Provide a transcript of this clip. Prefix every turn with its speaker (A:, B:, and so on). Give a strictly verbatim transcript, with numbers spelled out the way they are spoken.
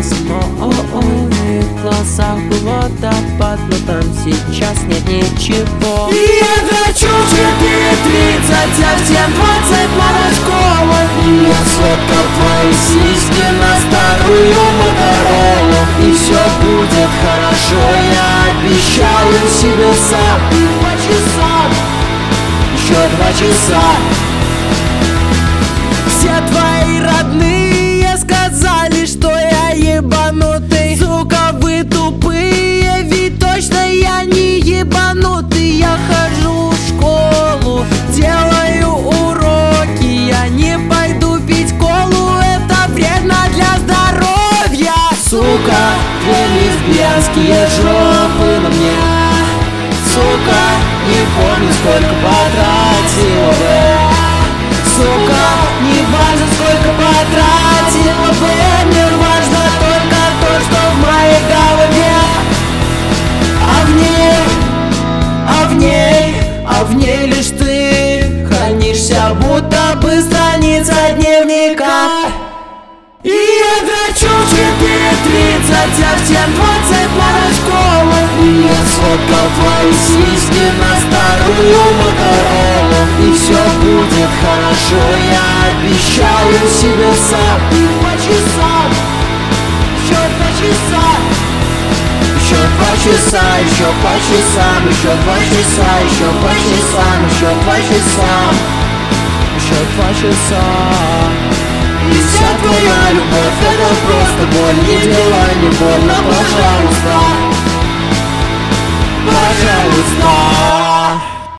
A: моих глазах был водопад, но там сейчас нет ничего.
B: И я драчу в четыре тридцать, а в семь двадцать надо школа. И я сфоткал твои сиськи на старую Моторолу. И все будет хорошо, я обещаю себе сам. По часам, еще два часа. Все твои родные сказали, что я ебанутый. Сука, вы тупые, ведь точно я не ебанутый. Я хожу в школу, делаю уроки. Я не пойду пить колу, это вредно для здоровья. Сука, две лесбиянские жопы на мне. Сука, не помню, сколько потратила бы. Сука, не важно, сколько потратила бы. Мне важно только то, что в моей голове. А в ней, а в ней, а в ней лишь ты хранишься, будто бы страница дневника. И я драчу в четыре тридцать, а в семь двадцать надо школа. И я сфоткал твои сиськи на старую Моторолу. И все будет хорошо, я обещаю себе сам. По часам, еще два часа. Еще два часа, еще по часам. Еще два часа, еще по часам. Еще два часа, еще два часа. И вся твоя любовь — это просто боль, не делай, не больно, пожалуйста.